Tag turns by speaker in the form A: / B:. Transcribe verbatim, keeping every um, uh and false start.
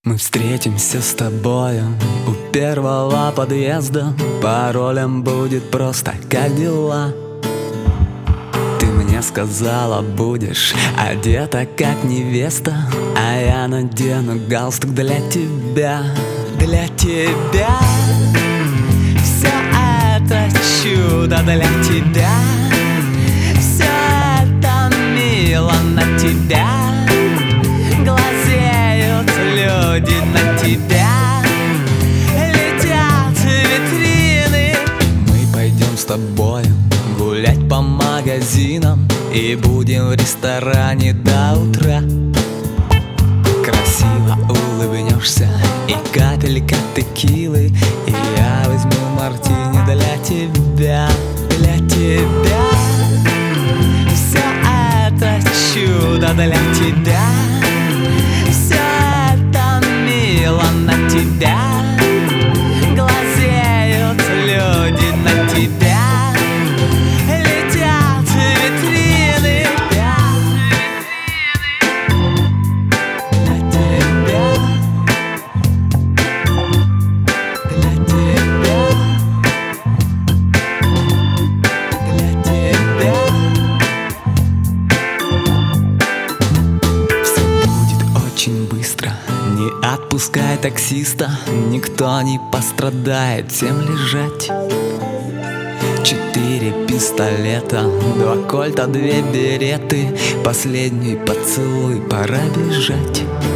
A: Мы встретимся с тобою у первого подъезда. Паролем будет просто «Как дела?». Ты мне сказала, будешь одета как невеста, а я надену галстук для тебя. Для тебя все это чудо, для тебя все это мило, на тебя глазеют люди, на тебя летят витрины. Мы пойдем с тобой гулять по магазинам и будем в ресторане до утра. Красиво улыбнешься и капелька текилы, и я возьму мартини для тебя. Для тебя все это чудо, для тебя все это мило, на тебя глазеют люди, на тебя летят витрины. Для тебя, для тебя, для тебя все будет очень быстро. Не отпускай таксиста, никто не пострадает, всем лежать. Четыре пистолета, два кольта, две береты, последний поцелуй, пора бежать.